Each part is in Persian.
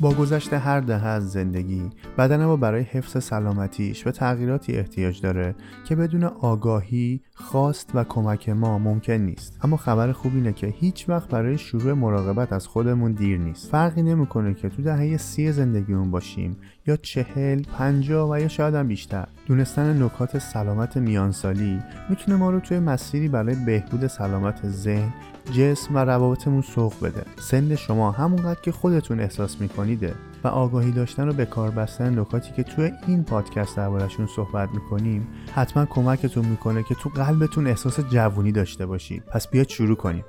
با گذشت هر دهه از زندگی، بدن ما برای حفظ سلامتیش به تغییراتی احتیاج داره که بدون آگاهی، خواست و کمک ما ممکن نیست. اما خبر خوب اینه که هیچ وقت برای شروع مراقبت از خودمون دیر نیست. فرقی نمیکنه که تو دهه 30 زندگیمون باشیم یا 40، 50 و یا شاید هم بیشتر. دونستن نکات سلامت میانسالی میتونه ما رو توی مسیری برای بهبود سلامت ذهن، جسم و روابطمون سوق بده. سن شما همونقدر که خودتون احساس میکنیده و آگاهی داشتن و به کار بستن نکاتی که توی این پادکست درباره‌شون صحبت میکنیم حتما کمکتون میکنه که تو قلبتون احساس جوونی داشته باشید. پس بیاید شروع کنیم.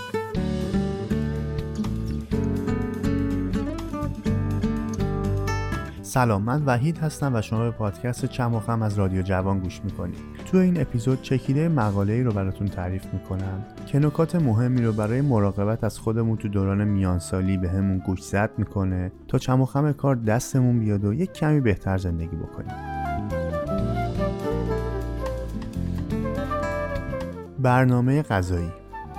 سلام، من وحید هستم و شما به پادکست چم و خم از رادیو جوان گوش میکنید. تو این اپیزود چکیده مقاله‌ای رو براتون تعریف میکنم که نکات مهمی رو برای مراقبت از خودمون تو دوران میانسالی بهمون گوشزد میکنه تا چم و خم کار دستمون بیاد و یک کمی بهتر زندگی بکنیم. برنامه غذایی.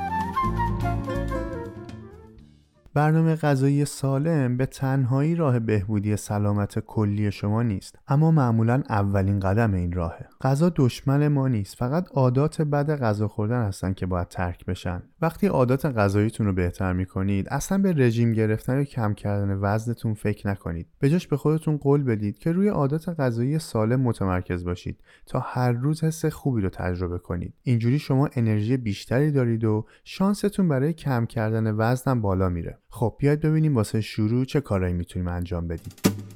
برنامه غذایی سالم به تنهایی راه بهبودی سلامت کلی شما نیست، اما معمولاً اولین قدم این راهه. غذا دشمن ما نیست، فقط عادات بد غذا خوردن هستن که باید ترک بشن. وقتی عادات غذاییتون رو بهتر می‌کنید، اصلاً به رژیم گرفتن یا کم کردن وزنتون فکر نکنید. به جاش به خودتون قول بدید که روی عادات غذایی سالم متمرکز باشید تا هر روز حس خوبی رو تجربه کنید. اینجوری شما انرژی بیشتری دارید و شانستون برای کم کردن وزن بالا میره. خب بیاید ببینیم واسه شروع چه کارایی میتونیم انجام بدیم.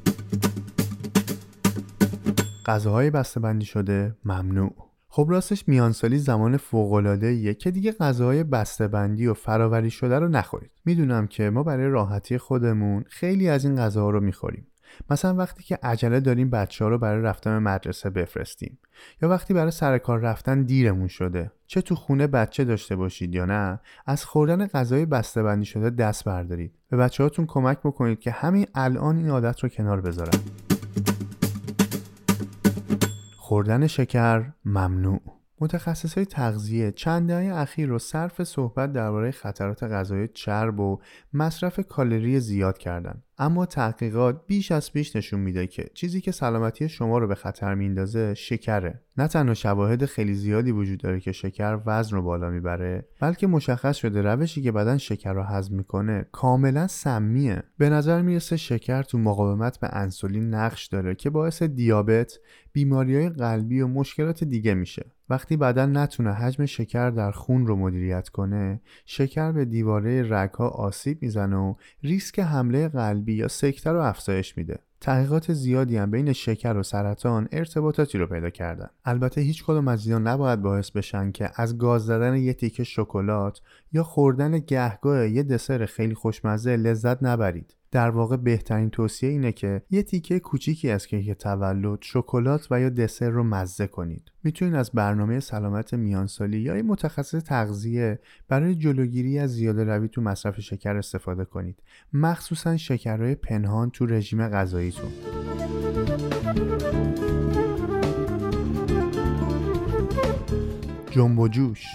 غذاهای بسته‌بندی شده ممنوع. خب راستش میانسالی زمان فوق‌العاده‌ایه که دیگه غذاهای بسته‌بندی و فراوری شده رو نخورید. میدونم که ما برای راحتی خودمون خیلی از این غذاها رو میخوریم. مثلا وقتی که عجله داریم بچه‌ها رو برای رفتن به مدرسه بفرستیم، یا وقتی برای سر کار رفتن دیرمون شده. چه تو خونه بچه داشته باشید یا نه، از خوردن غذای بسته‌بندی شده دست بردارید. به بچه‌هاتون کمک بکنید که همین الان این عادت رو کنار بذارن. خوردن شکر ممنوع. متخصصای تغذیه چند دهه اخیر رو صرف صحبت درباره خطرات غذای چرب و مصرف کالری زیاد کردن. اما تحقیقات بیش از پیش نشون میده که چیزی که سلامتی شما رو به خطر میندازه شکره. نه تنها شواهد خیلی زیادی وجود داره که شکر وزن رو بالا میبره، بلکه مشخص شده روشی که بدن شکر رو هضم میکنه کاملا سمیه. به نظر میرسه شکر تو مقاومت به انسولین نقش داره که باعث دیابت، بیماریهای قلبی و مشکلات دیگه میشه. وقتی بدن نتونه حجم شکر در خون رو مدیریت کنه، شکر به دیواره رگ‌ها آسیب میزنه و ریسک حمله قلبی یا سکته رو افزایش میده. تحقیقات زیادی هم بین شکر و سرطان ارتباطاتی رو پیدا کردن. البته هیچ کدوم از اینا نباید باعث بشن که از گاز زدن یه تیکه شکلات یا خوردن گهگاه یه دسر خیلی خوشمزه لذت نبرید. در واقع بهترین توصیه اینه که یه تیکه کوچیکی از کیک تولد، شکلات و یا دسر رو مزه کنید. میتونید از برنامه سلامت میانسالی یا این متخصص تغذیه برای جلوگیری از زیاده روی تو مصرف شکر استفاده کنید، مخصوصا شکرهای پنهان تو رژیم غذاییتون. جنب و جوش.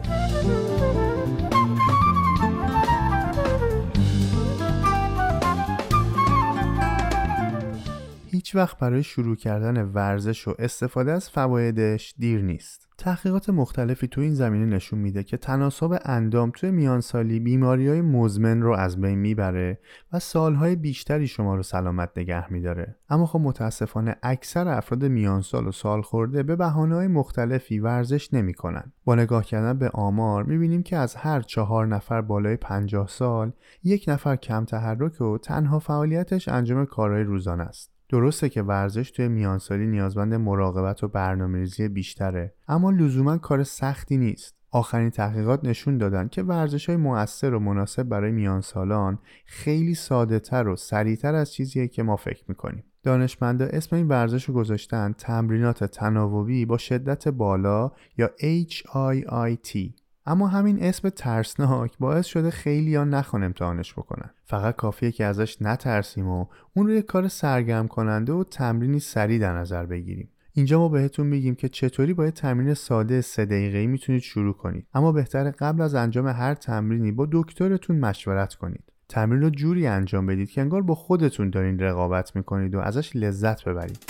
هیچ وقت برای شروع کردن ورزش و استفاده از فوایدش دیر نیست. تحقیقات مختلفی تو این زمینه نشون میده که تناسب اندام توی میانسالی بیماری‌های مزمن رو از بین میبره و سالهای بیشتری شما رو سلامت نگه میداره. اما خب متاسفانه اکثر افراد میانسال و سال خورده به بهانه‌های مختلفی ورزش نمی‌کنن. با نگاه کردن به آمار میبینیم که از هر 4 نفر بالای 50 سال، 1 نفر کم تحرک و تنها فعالیتش انجام کارهای روزانه است. درسته که ورزش توی میانسالی نیازمند مراقبت و برنامه‌ریزی بیشتره، اما لزوما کار سختی نیست. آخرین تحقیقات نشون دادن که ورزش‌های مؤثر و مناسب برای میانسالان خیلی ساده‌تر و سریعتر از چیزیه که ما فکر می‌کنیم. دانشمندا اسم این ورزش رو گذاشتن تمرینات تناوبی با شدت بالا یا HIIT. اما همین اسم ترسناک باعث شده خیلی‌ها نخوان امتحانش بکنن. فقط کافیه که ازش نترسیم و اون رو یک کار سرگرم کننده و تمرینی سریع در نظر بگیریم. اینجا ما بهتون میگیم که چطوری با یه تمرین ساده 3 دقیقه‌ای میتونید شروع کنید. اما بهتره قبل از انجام هر تمرینی با دکترتون مشورت کنید. تمرین رو جوری انجام بدید که انگار با خودتون دارین رقابت میکنید و ازش لذت ببرید.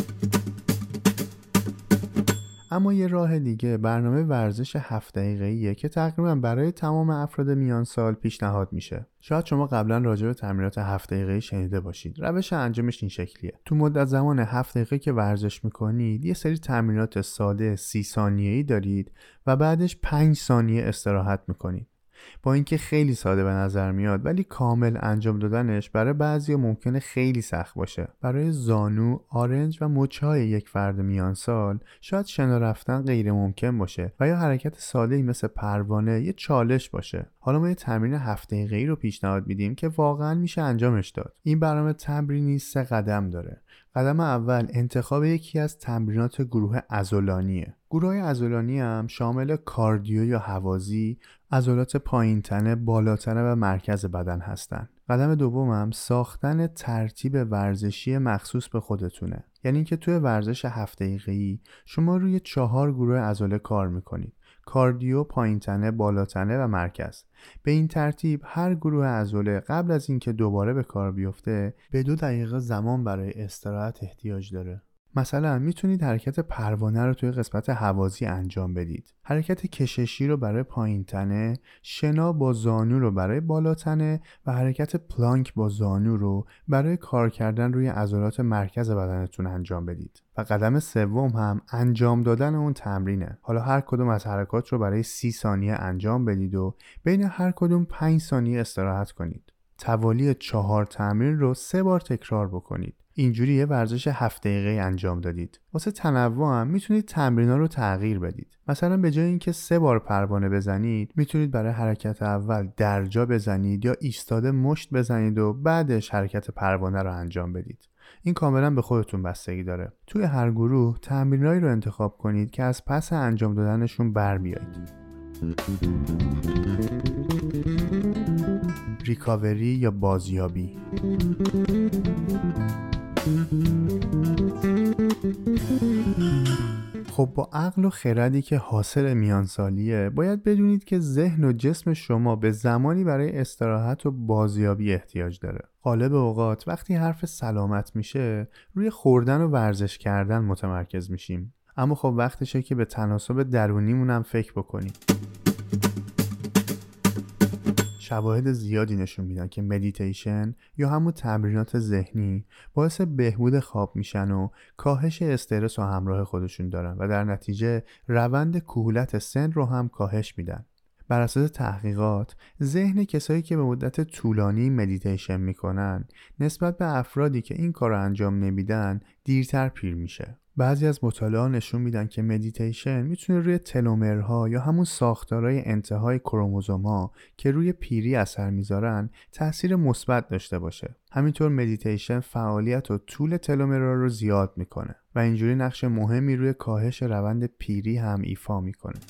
اما یه راه دیگه برنامه ورزش 7 دقیقه‌ایه که تقریبا برای تمام افراد میان سال پیشنهاد میشه. شاید شما قبلا راجع به تمرینات 7 دقیقه‌ای شنیده باشید. روش انجامش این شکلیه. تو مدت زمان 7 دقیقه که ورزش میکنید، یه سری تمرینات ساده 30 ثانیه‌ای دارید و بعدش 5 ثانیه استراحت میکنید. با اینکه خیلی ساده به نظر میاد، ولی کامل انجام دادنش برای بعضیا ممکنه خیلی سخت باشه. برای زانو، آرنج و مچ‌های یک فرد میان سال شاید شنا رفتن غیر ممکن باشه و یا حرکت ساده‌ای مثل پروانه یه چالش باشه. حالا ما یه تمرین 7 دقیقه‌ای رو پیشنهاد میدیم که واقعا میشه انجامش داد. این برنامه تمرینی 3 قدم داره. قدم اول انتخاب یکی از تمرینات گروه عضلانیه. گروه عضلانی هم شامل کاردیو یا هوازی، عضلات پایین تنه، بالاتنه و مرکز بدن هستن. قدم دوم هم ساختن ترتیب ورزشی مخصوص به خودتونه. یعنی اینکه توی ورزش 7 دقیقه‌ای شما روی 4 گروه عضله کار میکنید. کاردیو، پایین تنه، بالاتنه و مرکز. به این ترتیب هر گروه عضله قبل از اینکه دوباره به کار بیفته به 2 دقیقه زمان برای استراحت احتیاج داره. مثلا میتونید حرکت پروانه رو توی قسمت هوازی انجام بدید، حرکت کششی رو برای پایین تنه، شنا با زانو رو برای بالاتنه و حرکت پلانک با زانو رو برای کار کردن روی عضلات مرکز بدنتون انجام بدید. و قدم سوم هم انجام دادن اون تمرینه. حالا هر کدوم از حرکات رو برای 30 ثانیه انجام بدید و بین هر کدوم 5 ثانیه استراحت کنید. توالی 4 تمرین رو 3 بار تکرار بکنید. اینجوری یه ورزش 7 دقیقه‌ای انجام دادید. واسه تنوع هم میتونید تمرینا رو تغییر بدید. مثلا به جای اینکه 3 بار پروانه بزنید، میتونید برای حرکت اول درجا بزنید یا ایستاده مشت بزنید و بعدش حرکت پروانه رو انجام بدید. این کاملا به خودتون بستگی داره. توی هر گروه تمرینایی رو انتخاب کنید که از پس انجام دادنشون بر بیایید. ریکاوری یا بازیابی. خب با عقل و خردی که حاصل میانسالیه، باید بدونید که ذهن و جسم شما به زمانی برای استراحت و بازیابی احتیاج داره. غالب اوقات وقتی حرف سلامت میشه روی خوردن و ورزش کردن متمرکز میشیم، اما خب وقتشه که به تناسب درونیمون هم فکر بکنیم. شواهد زیادی نشون میدن که مدیتیشن یا همون تمرینات ذهنی باعث بهبود خواب میشن و کاهش استرس رو همراه خودشون دارن و در نتیجه روند کهولت سن رو هم کاهش میدن. بر اساس تحقیقات، ذهن کسایی که به مدت طولانی مدیتیشن میکنن نسبت به افرادی که این کار رو انجام نمیدن دیرتر پیر میشه. بعضی از مطالعات نشون میدن که مدیتیشن میتونه روی تلومرها یا همون ساختارهای انتهای کروموزوم‌ها که روی پیری اثر میذارن تأثیر مثبت داشته باشه. همینطور مدیتیشن فعالیت و طول تلومرها رو زیاد میکنه و اینجوری نقش مهمی روی کاهش روند پیری هم ایفا میکنه.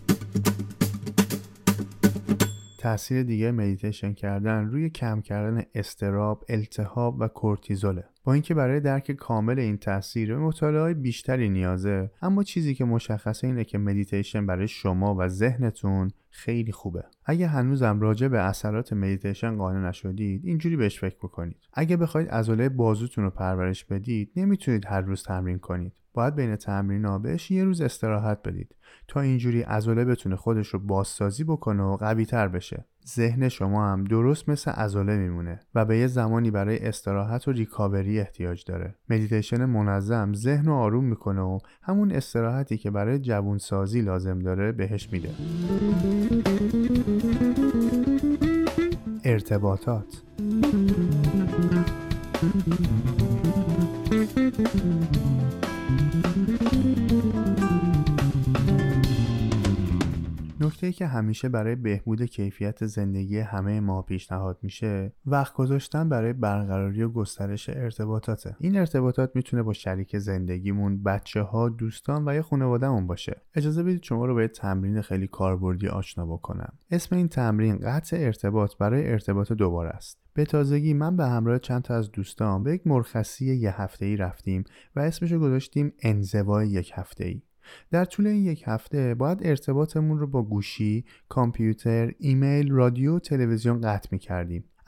تأثیر دیگه مدیتیشن کردن روی کم کردن اضطراب، التهاب و کورتیزوله. با اینکه برای درک کامل این تأثیر به مطالعات بیشتری نیازه، اما چیزی که مشخصه اینه که مدیتیشن برای شما و ذهنتون خیلی خوبه. اگه هنوزم راجع به اثرات مدیتیشن قانع نشدید، اینجوری بهش فکر بکنید. اگه بخواید عضله بازوتون رو پرورش بدید، نمیتونید هر روز تمرین کنید. باید بین تمرین‌ها بهش یه روز استراحت بدید تا اینجوری عضله بتونه خودش رو بازسازی بکنه و قوی‌تر بشه. ذهن شما هم درست مثل عضله میمونه و به یه زمانی برای استراحت و ریکاوری احتیاج داره. مدیتیشن منظم ذهن رو آروم میکنه و همون استراحتی که برای جوانسازی لازم داره بهش میده. ارتباطات. نکته‌ای که همیشه برای بهبود کیفیت زندگی همه ما پیشنهاد میشه، وقت گذاشتن برای برقراری و گسترش ارتباطاته. این ارتباطات میتونه با شریک زندگیمون، بچه‌ها، دوستان و یا خانواده‌مون باشه. اجازه بدید شما رو با یه تمرین خیلی کاربردی آشنا بکنم. اسم این تمرین قطع ارتباط برای ارتباط دوباره است. به تازگی من به همراه چند تا از دوستان به یک مرخصی 1 هفته‌ای رفتیم و اسمشو گذاشتیم انزوای 1 هفته‌ای. در طول این 1 هفته باید ارتباطمون رو با گوشی، کامپیوتر، ایمیل، رادیو و تلویزیون قطع می‌کردیم.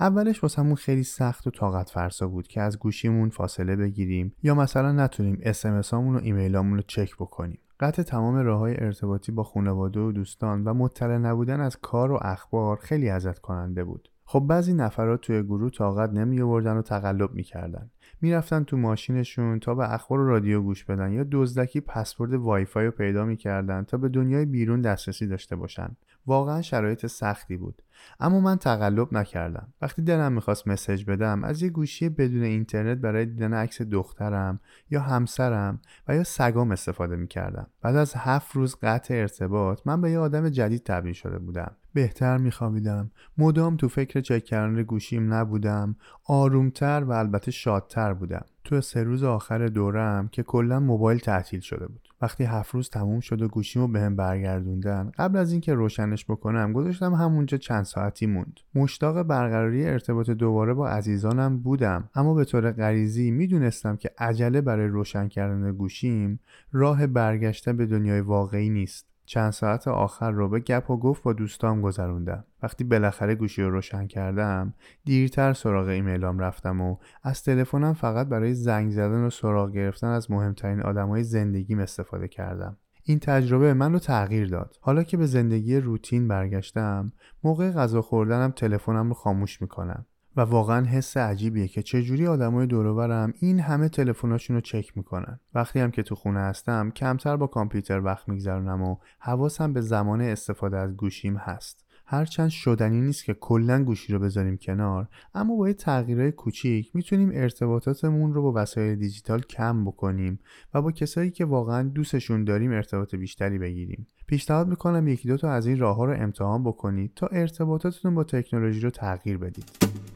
اولش واسمون خیلی سخت و طاقت فرسا بود که از گوشیمون فاصله بگیریم یا مثلا نتونیم اس‌ام‌اسامون و ایمیلامون رو چک بکنیم. قطع تمام راه‌های ارتباطی با خانواده و دوستان و مطلع نبودن از کار و اخبار خیلی اذیت کننده بود. خب بعضی نفرات توی گروه طاقت نمی‌آوردن و تقلب می‌کردن. میرفتن تو ماشینشون تا به اخبار و رادیو گوش بدن یا دزدکی پسورد وای فای رو پیدا می‌کردن تا به دنیای بیرون دسترسی داشته باشن. واقعا شرایط سختی بود، اما من تقلب نکردم. وقتی دلم می‌خواست مسیج بدم، از یه گوشی بدون اینترنت برای دیدن عکس دخترم یا همسرم و یا سگام استفاده می‌کردم. بعد از 7 روز قطع ارتباط، من به یه آدم جدید تبدیل شده بودم. بهتر می‌خوابیدم، مدام تو فکر چک کردن گوشیم نبودم، آرومتر و البته شادتر بودم. تو 3 روز آخر دورم که کلا موبایل تعطیل شده بود. وقتی 7 روز تموم شد و گوشیمو بهم برگردوندن، قبل از اینکه روشنش بکنم گذاشتم همونجا چند ساعتی موند. مشتاق برقراری ارتباط دوباره با عزیزانم بودم، اما به طور غریزی میدونستم که عجله برای روشن کردن گوشیم راه برگشتن به دنیای واقعی نیست. چند ساعت آخر رو به گپ و گفت با دوستام گذروندم. وقتی بالاخره گوشی رو روشن کردم، دیرتر سراغ ایمیلام رفتم و از تلفنم فقط برای زنگ زدن و سراغ گرفتن از مهمترین آدمای زندگیم استفاده کردم. این تجربه من رو تغییر داد. حالا که به زندگی روتین برگشتم، موقع غذا خوردنم تلفنم رو خاموش میکنم. و واقعا حس عجیبیه که چجوری آدمای دور و برم این همه تلفناشون رو چک میکنن. وقتی هم که تو خونه هستم کمتر با کامپیوتر وقت میگذرونم و حواسم به زمان استفاده از گوشیم هست. هرچند شدنی نیست که کلا گوشی رو بذاریم کنار، اما با یه تغییرای کوچیک میتونیم ارتباطاتمون رو با وسایل دیجیتال کم بکنیم و با کسایی که واقعا دوستشون داریم ارتباط بیشتری بگیریم. پیشنهاد میکنم یکی دو تا از این راه‌ها رو امتحان بکنید تا ارتباطاتتون با تکنولوژی رو تغییر بدید.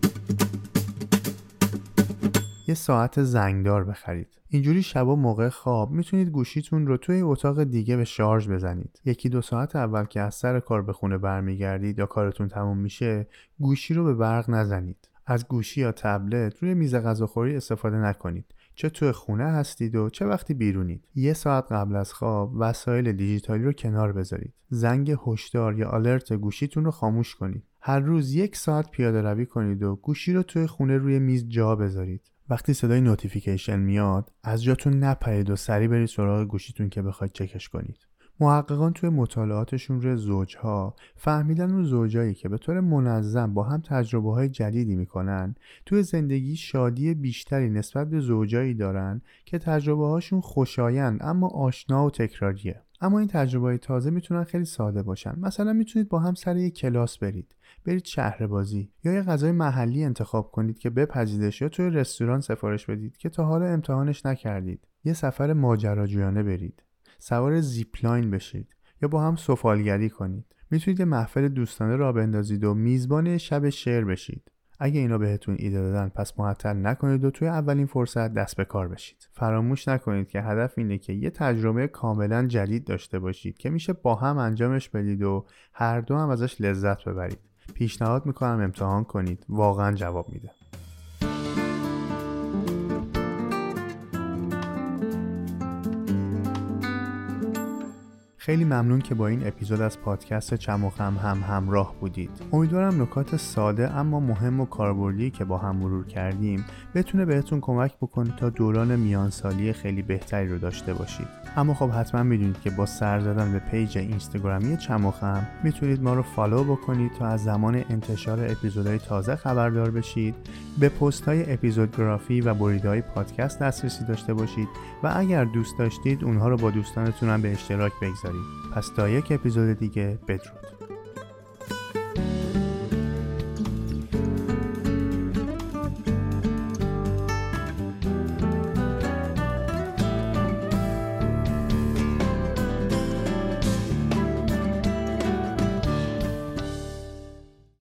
یه ساعت زنگدار بخرید. اینجوری شبا موقع خواب میتونید گوشیتون رو توی اتاق دیگه به شارژ بزنید. 1-2 ساعت اول که از سر کار به خونه برمیگردید یا کارتون تموم میشه، گوشی رو به برق نزنید. از گوشی یا تبلت روی میز غذاخوری استفاده نکنید. چه توی خونه هستید و چه وقتی بیرونید. 1 ساعت قبل از خواب وسایل دیجیتالی رو کنار بذارید. زنگ هشدار یا آلرت گوشیتون رو خاموش کنید. هر روز 1 ساعت پیاده روی کنید و گوشی رو توی خونه روی میز جا بذارید. وقتی صدای نوتیفیکیشن میاد، از جاتون نپرید و سریع برید سراغ گوشیتون که بخواید چکش کنید. محققان توی مطالعاتشون روی زوجها فهمیدن اون زوجایی که به طور منظم با هم تجربه‌های جدیدی میکنن، توی زندگی شادی بیشتری نسبت به زوجایی دارن که تجربه‌هاشون خوشایند اما آشنا و تکراریه. اما این تجربه‌های تازه میتونن خیلی ساده باشن. مثلا میتونید با هم سر یک کلاس برید شهر بازی یا یه غذای محلی انتخاب کنید که بپزیدش یا توی رستوران سفارش بدید که تا حالا امتحانش نکردید. یه سفر ماجراجویانه برید. سوار زیپلاین بشید یا با هم سفالگری کنید. میتونید یه محفل دوستانه راه بندازید و میزبان شب شعر بشید. اگه اینا بهتون ایده دادن پس معطل نکنید و توی اولین فرصت دست به کار بشید. فراموش نکنید که هدف اینه که یه تجربه کاملا جدید داشته باشید که میشه با هم انجامش بدید و هر دو هم ازش لذت ببرید. پیشنهاد میکنم امتحان کنید، واقعا جواب میده. خیلی ممنون که با این اپیزود از پادکست چم و خم هم همراه بودید. امیدوارم نکات ساده اما مهم و کاربردی که با هم مرور کردیم بتونه بهتون کمک بکنه تا دوران میانسالی خیلی بهتری رو داشته باشید. اما خب حتما میدونید که با سر زدن به پیج اینستاگرامی چم و خم میتونید ما رو فالو بکنید تا از زمان انتشار اپیزودهای تازه خبردار بشید، به پست‌های اپیزودگرافی و بریدهای پادکست دسترسی داشته باشید و اگر دوست داشتید اونها رو با دوستانتون هم به اشتراک بگذارید. پس تا یک اپیزود دیگه بدرود.